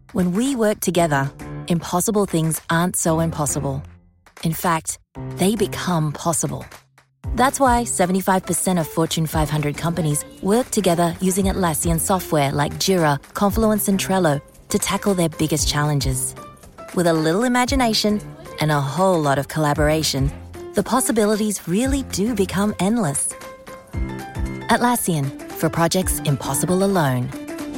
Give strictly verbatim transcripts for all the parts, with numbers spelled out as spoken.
When we work together, impossible things aren't so impossible. In fact, they become possible. That's why seventy-five percent of Fortune five hundred companies work together using Atlassian software like Jira, Confluence, and Trello to tackle their biggest challenges. With a little imagination and a whole lot of collaboration, the possibilities really do become endless. Atlassian, for projects impossible alone.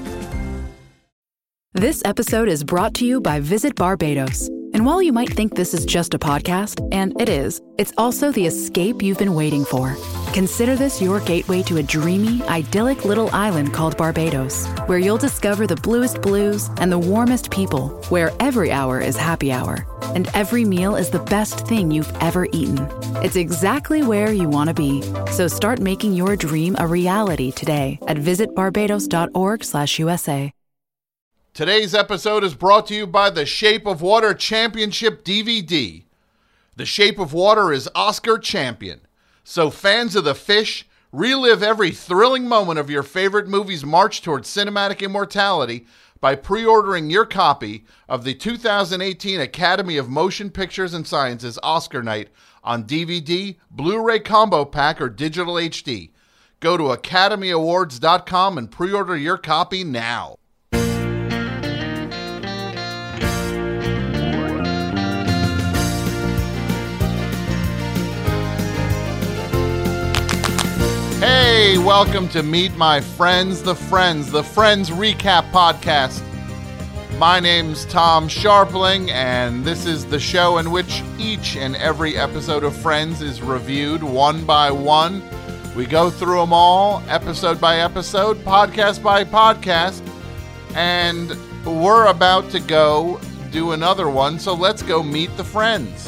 This episode is brought to you by Visit Barbados. And while you might think this is just a podcast, and it is, it's also the escape you've been waiting for. Consider this your gateway to a dreamy, idyllic little island called Barbados, where you'll discover the bluest blues and the warmest people, where every hour is happy hour, and every meal is the best thing you've ever eaten. It's exactly where you want to be. So start making your dream a reality today at visitbarbados.org slash USA. Today's episode is brought to you by the Shape of Water Championship D V D. The Shape of Water is Oscar champion, so fans of The Fish, relive every thrilling moment of your favorite movie's march towards cinematic immortality by pre-ordering your copy of the two thousand eighteen Academy of Motion Pictures and Sciences Oscar Night on D V D, Blu-ray Combo Pack, or Digital H D. Go to academy awards dot com and pre-order your copy now. Hey, welcome to Meet My Friends, the Friends, the Friends Recap Podcast. My name's Tom Sharpling, and this is the show in which each and every episode of Friends is reviewed one by one. We go through them all, episode by episode, podcast by podcast, and we're about to go do another one, so let's go meet the friends.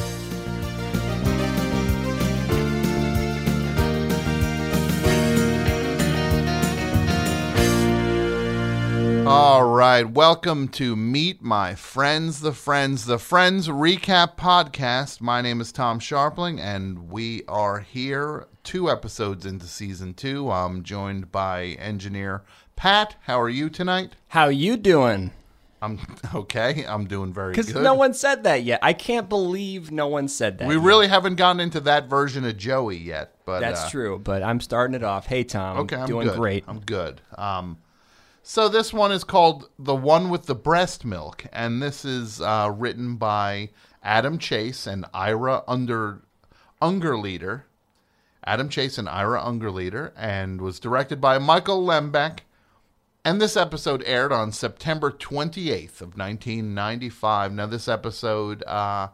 All right, welcome to Meet My Friends, the Friends, the Friends Recap Podcast. My name is Tom Sharpling, and we are here two episodes into season two. I'm joined by engineer Pat. How are you tonight? How you doing? I'm okay. I'm doing very good. Because no one said that yet. I can't believe no one said that We yet. really haven't gotten into that version of Joey yet. But That's uh, true, but I'm starting it off. Hey, Tom. Okay, I'm doing good. great. I'm good. Um, So this one is called The One with the Breast Milk, and this is uh, written by Adam Chase and Ira Under Ungerleider. Adam Chase and Ira Ungerleider, and was directed by Michael Lembeck. And this episode aired on September twenty-eighth of nineteen ninety-five. Now this episode, uh,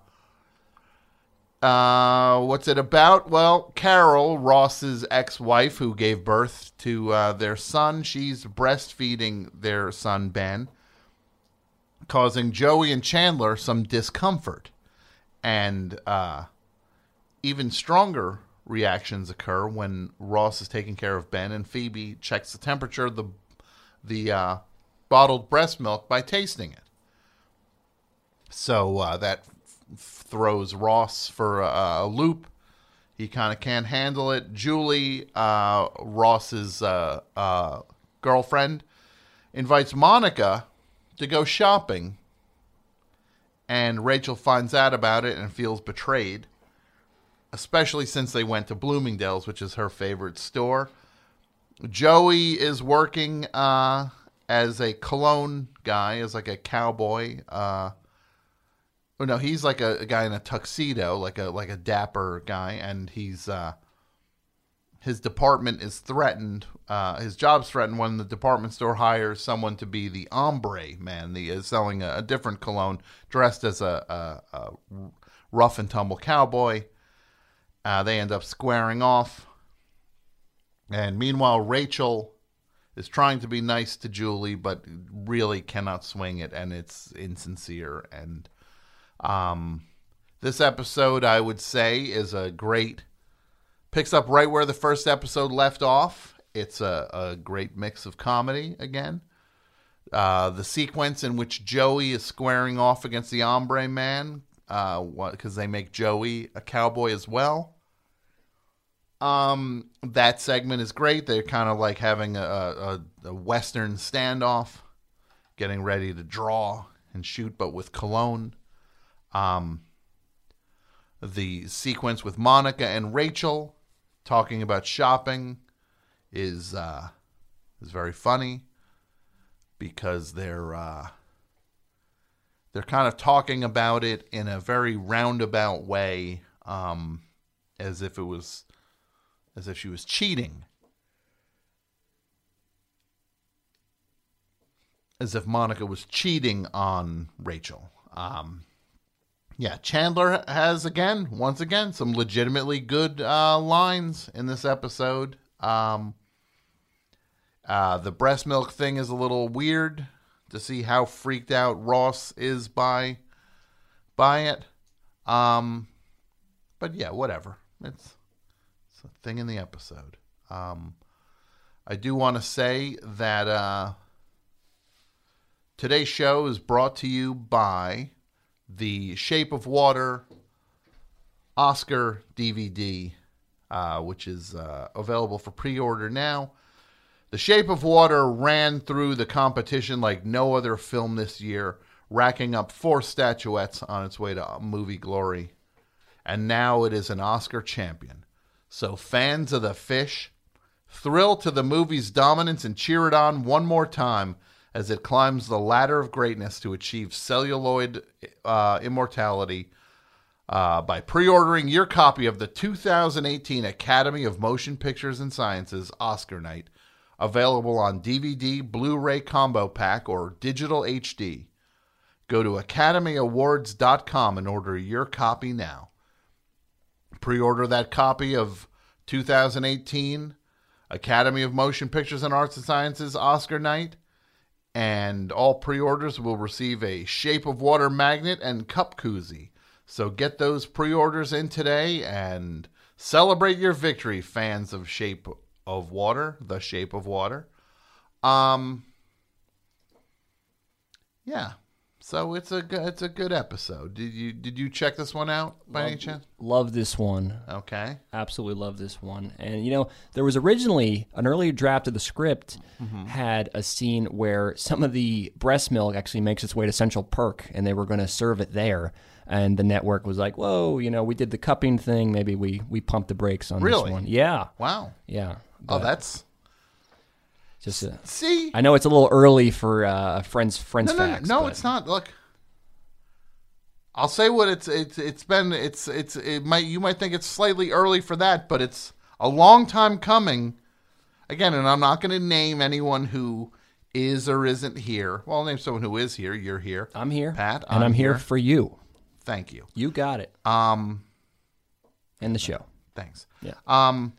uh, what's it about? Well, Carol, Ross's ex-wife who gave birth to uh, their son, she's breastfeeding their son, Ben, causing Joey and Chandler some discomfort. And uh, even stronger reactions occur when Ross is taking care of Ben and Phoebe checks the temperature of the, the uh, bottled breast milk by tasting it. So uh, that throws Ross for a, a loop. He kind of can't handle it. Julie, uh, Ross's uh, uh, girlfriend, invites Monica to go shopping. And Rachel finds out about it and feels betrayed, especially since they went to Bloomingdale's, which is her favorite store. Joey is working uh, as a cologne guy, as like a cowboy. Uh, Oh, no, he's like a, a guy in a tuxedo, like a like a dapper guy, and he's uh, his department is threatened. Uh, his job's threatened when the department store hires someone to be the ombre man, the uh, selling a, a different cologne, dressed as a, a, a rough and tumble cowboy. Uh, they end up squaring off, and meanwhile, Rachel is trying to be nice to Julie, but really cannot swing it, and it's insincere. And Um, this episode, I would say, is a great, picks up right where the first episode left off. It's a, a great mix of comedy again. Uh, the sequence in which Joey is squaring off against the ombre man, uh, because they make Joey a cowboy as well. Um, that segment is great. They're kind of like having a, a, a Western standoff, getting ready to draw. and shoot, but with cologne. Um, the sequence with Monica and Rachel talking about shopping is uh, is very funny because they're uh, they're kind of talking about it in a very roundabout way, um, as if it was as if she was cheating. As if Monica was cheating on Rachel. Um, yeah, Chandler has, again, once again, some legitimately good uh, lines in this episode. Um, uh, the breast milk thing is a little weird to see how freaked out Ross is by, by it. Um, but yeah, whatever. It's, it's a thing in the episode. Um, I do want to say that... Uh, Today's show is brought to you by the Shape of Water Oscar D V D, uh, which is uh, available for pre-order now. The Shape of Water ran through the competition like no other film this year, racking up four statuettes on its way to movie glory. And now it is an Oscar champion. So fans of The Fish, thrill to the movie's dominance and cheer it on one more time as it climbs the ladder of greatness to achieve celluloid uh, immortality uh, by pre-ordering your copy of the two thousand eighteen Academy of Motion Pictures and Sciences Oscar Night, available on D V D, Blu-ray Combo Pack, or Digital H D. Go to academy awards dot com and order your copy now. Pre-order that copy of two thousand eighteen Academy of Motion Pictures and Arts and Sciences Oscar Night, and all pre-orders will receive a Shape of Water magnet and cup koozie. So get those pre-orders in today and celebrate your victory, fans of Shape of Water, The Shape of Water. Um, yeah. So it's a good, it's a good episode. Did you did you check this one out by love, any chance? Love this one. Okay. Absolutely love this one. And, you know, there was originally an earlier draft of the script mm-hmm. had a scene where some of the breast milk actually makes its way to Central Perk, and they were going to serve it there. And the network was like, whoa, you know, we did the cupping thing. Maybe we, we pumped the brakes on really? this one. Yeah. Wow. Yeah. Oh, that's... Just a, See, I know it's a little early for uh, friends friends no, no, facts. No, no but. it's not. Look, I'll say what it's it's it's been. It's it's it might you might think it's slightly early for that, but it's a long time coming. Again, and I'm not going to name anyone who is or isn't here. Well, I'll name someone who is here. You're here. I'm here, Pat, and I'm, I'm here. here for you. Thank you. You got it. Um, and the show. Thanks. Yeah. Um.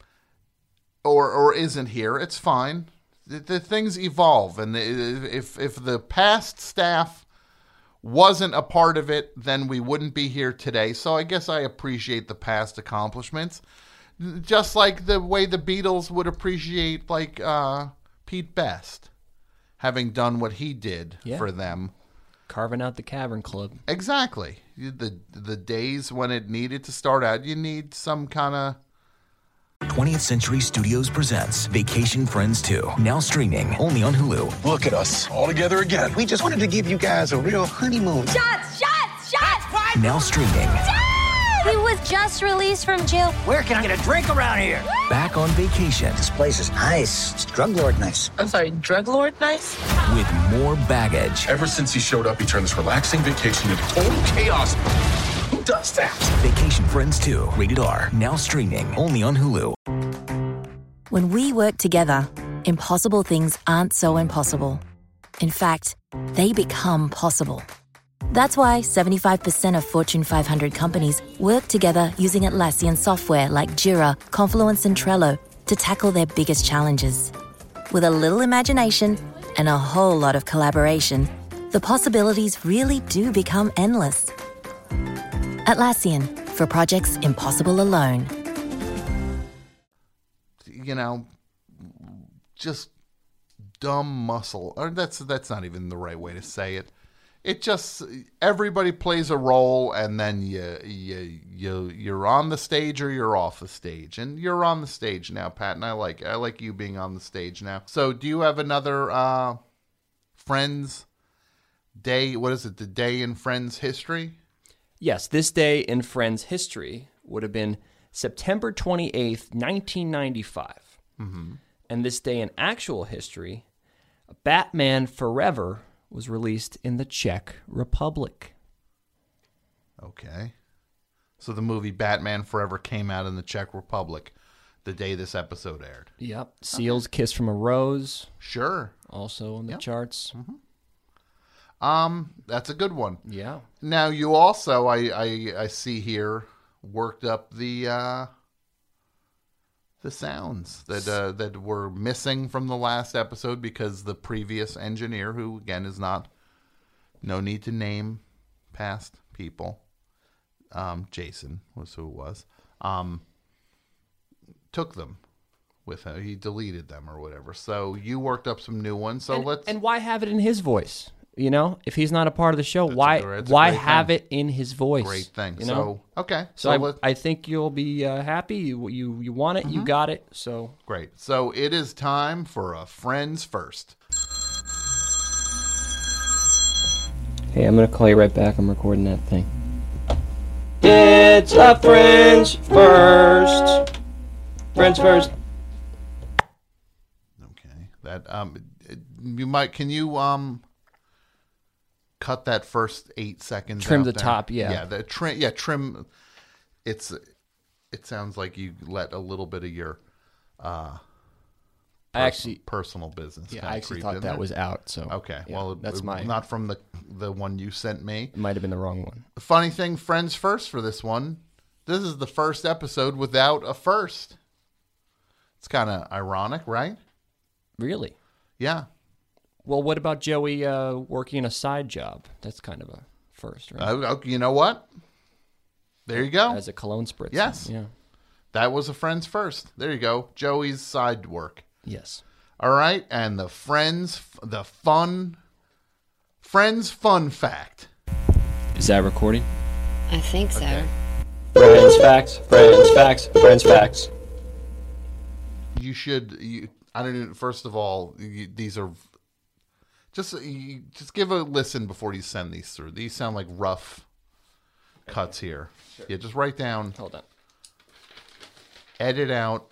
Or or isn't here, it's fine. The, the things evolve, and the, if if the past staff wasn't a part of it, then we wouldn't be here today. So I guess I appreciate the past accomplishments, just like the way the Beatles would appreciate like uh, Pete Best having done what he did yeah. for them, carving out the Cavern Club. Exactly. The the days when it needed to start out, you need some kind of. twentieth Century Studios presents Vacation Friends two, now streaming only on Hulu. Look at us, all together again. We just wanted to give you guys a real honeymoon. Shots, shots, shots! Now streaming. Dad! He was just released from jail. Where can I get a drink around here? Back on vacation. This place is nice. It's drug lord nice. I'm sorry, drug lord nice? With more baggage. Ever since he showed up, he turned this relaxing vacation into total chaos. Who does that? Vacation Friends two, rated R, now streaming only on Hulu. When we work together, impossible things aren't so impossible. In fact, they become possible. That's why seventy-five percent of Fortune five hundred companies work together using Atlassian software like Jira, Confluence, and Trello to tackle their biggest challenges. With a little imagination and a whole lot of collaboration, the possibilities really do become endless. Atlassian, for projects impossible alone. You know, just dumb muscle. Or that's that's not even the right way to say it. It just, everybody plays a role, and then you you you you're on the stage or you're off the stage, and you're on the stage now, Pat. And I like I like you being on the stage now. So, do you have another uh, Friends day, what is it, the day in Friends history? Yes, this day in Friends history would have been September twenty-eighth, nineteen ninety-five. Mm-hmm. And this day in actual history, Batman Forever was released in the Czech Republic. Okay. So the movie Batman Forever came out in the Czech Republic the day this episode aired. Yep. Seal's okay. Kiss from a Rose. Sure. Also on the yep. charts. Mm-hmm. Um, that's a good one. Yeah. Now you also, I, I, I see here, worked up the uh, the sounds that uh, that were missing from the last episode because the previous engineer, who again is not, no need to name past people, um, Jason was who it was, um, took them with him. He deleted them or whatever. So you worked up some new ones. So and, let's and why have it in his voice? You know, if he's not a part of the show, That's why a, why have thing. it in his voice? Great thing. You know? So okay. So, So, I, I think you'll be uh, happy. You you you want it. Mm-hmm. You got it. So great. So it is time for a Friends First. Hey, I'm gonna call you right back. I'm recording that thing. It's a Friends First. Friends First. Okay. That um, you might. Can you um. cut that first eight seconds. Trim out the there. top, yeah. Yeah, the trim. Yeah, trim. It's. It sounds like you let a little bit of your. Uh, I actually personal business. Yeah, kinda I actually creep thought in that there. was out. So Okay, yeah, well, that's it- my. not from the the one you sent me. It might have been the wrong one. The funny thing, Friends First for this one. This is the first episode without a first. It's kind of ironic, right? Really? Yeah. Well, what about Joey uh, working a side job? That's kind of a first, right? Uh, you know what? There you go. As a cologne spritz. Yes. Yeah. That was a Friends First. There you go. Joey's side work. Yes. All right. And the Friends, the fun, Friends fun fact. Is that recording? I think so. Okay. Friends facts, friends facts, friends facts. You should, you, I don't know, first of all, you, these are, just you, just give a listen before you send these through. These sound like rough cuts here. Sure. Yeah, just write down. Hold on. Edit out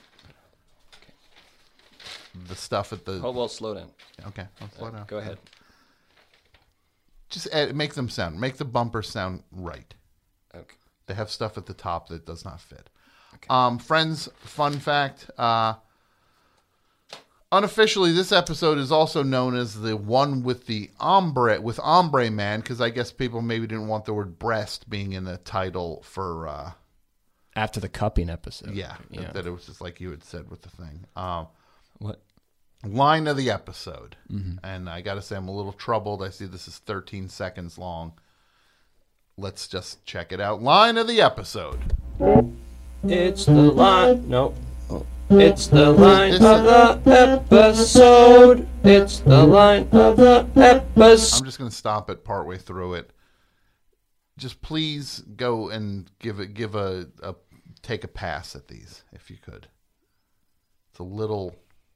the stuff at the. Oh, well, slow down. Okay, I'll slow Uh, down. Go ahead. Just edit, make them sound. Make the bumpers sound right. Okay. They have stuff at the top that does not fit. Okay. Um, Friends, fun fact. Uh, unofficially, this episode is also known as the one with the ombre with ombre man, because I guess people maybe didn't want the word breast being in the title for. Uh, After the cupping episode. yeah, Yeah. That, that it was just like you had said with the thing. Um, What? line of the episode, Mm-hmm. and I got to say I'm a little troubled. I see this is thirteen seconds long. Let's just check it out. Line of the episode. It's the line. No. Oh. It's the line It's of the episode. It's the line of the episode. I'm just going to stop it partway through it. Just please go and give it, give a, a, take a pass at these if you could. It's a little.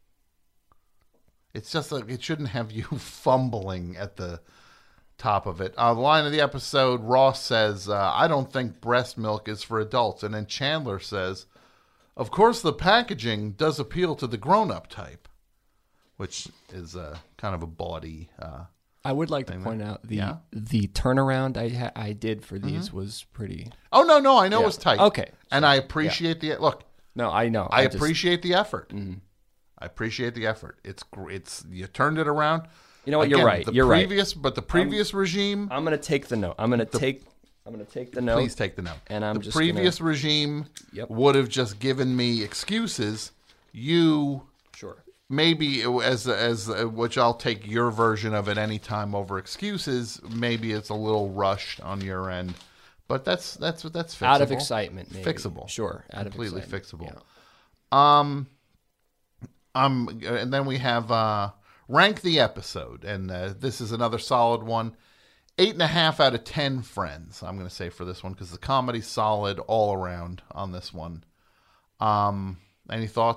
It's just like it shouldn't have you fumbling at the top of it. Uh, the line of the episode, Ross says, uh, "I don't think breast milk is for adults," and then Chandler says, "Of course, the packaging does appeal to the grown-up type," which is uh, kind of a bawdy. Uh, I would like to point out the Yeah. the turnaround I ha- I did for these Mm-hmm. was pretty. oh no, no, I know Yeah. it was tight. Okay. and I appreciate the look. No, I know. I, just- appreciate the effort. Mm-hmm. I appreciate the effort. It's gr- it's you turned it around. You know what? You're Again, right. The You're right. previous, but the previous regime. I'm gonna take the note. I'm gonna take. I'm gonna take the note. Please take the note. And I'm the just previous gonna- regime Yep. would have just given me excuses. You Sure. maybe as as uh, which I'll take your version of it any time over excuses. Maybe it's a little rushed on your end, but that's that's that's fixable. Out of excitement, maybe. Fixable. Sure. Out Completely of excitement. fixable. Yeah. Um, um, and then we have uh, rank the episode, and uh, this is another solid one. Eight and a half out of ten Friends. I'm going to say for this one because the comedy's solid all around on this one. Um, any thoughts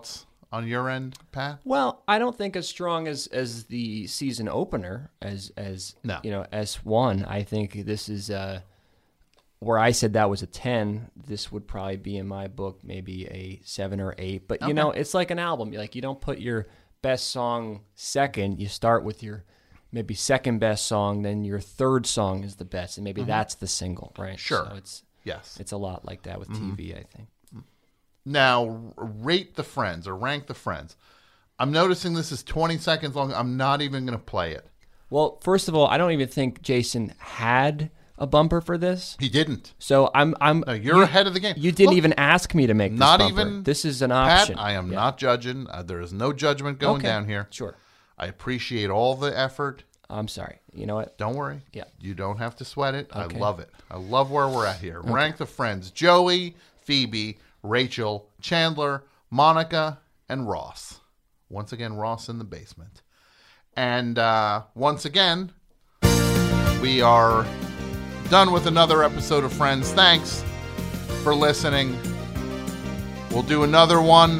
on your end, Pat? Well, I don't think as strong as, as the season opener as as No. you know S one. I think this is uh, where I said that was a ten. This would probably be in my book maybe a seven or eight. But you Okay. know, it's like an album. Like you don't put your best song second. You start with your maybe second best song, then your third song is the best, and maybe Mhm. that's the single, right? Sure. So it's Yes. it's a lot like that with Mhm. T V. I think. Now, r- rate the Friends or rank the Friends. I'm noticing this is twenty seconds long. I'm not even going to play it. Well, first of all, I don't even think Jason had a bumper for this. He didn't. So I'm I'm No, you're you- ahead of the game. You didn't Look, even ask me to make this Not bumper. even. This is an Pat, option. I am Yeah. not judging. Uh, there is no judgment going Okay. down here. Sure. I appreciate all the effort. I'm sorry. You know what? Don't worry. Yeah. You don't have to sweat it. Okay. I love it. I love where we're at here. Rank the Friends. Joey, Phoebe, Rachel, Chandler, Monica, and Ross. Once again, Ross in the basement. And uh, once again, we are done with another episode of Friends. Thanks for listening. We'll do another one.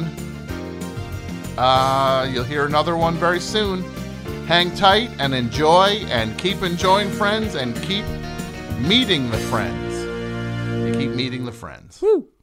Uh, you'll hear another one very soon. Hang tight and enjoy and keep enjoying Friends and keep meeting the friends. And keep meeting the friends. Woo.